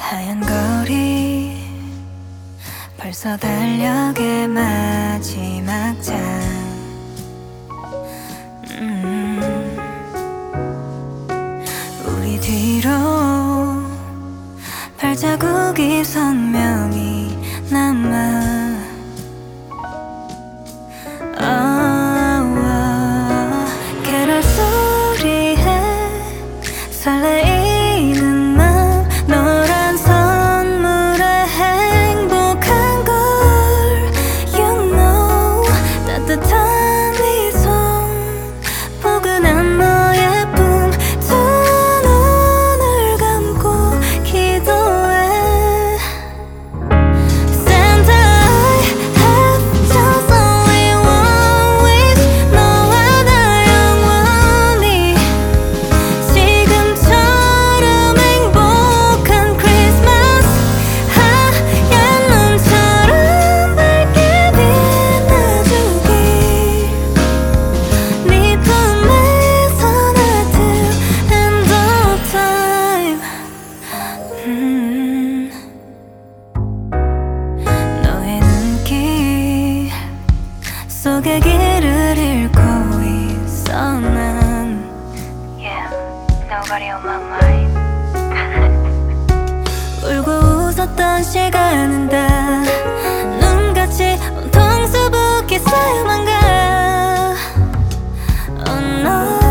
하얀 거리 벌써 달력의 마지막 장 우리 뒤로 발자국이 선명히 남아 캐럴 소리에 설레이는 맘 노란 선물에 행복한 걸 You know 따뜻한 네 손 포근한 너의 품 두 눈을 감고 기도해 Santa I have just only one wish 너와 나 영원히 지금처럼 행복한 크리스마스 하얀 눈처럼 밝게 빛나주길 네 품에서 날 till end of time 너의 눈길 속에 길을 잃고 있어 난 Yeah, nobody on my mind 울고 웃었던 시간은 다 눈같이 온통 수북히 쌓여만 가 Oh no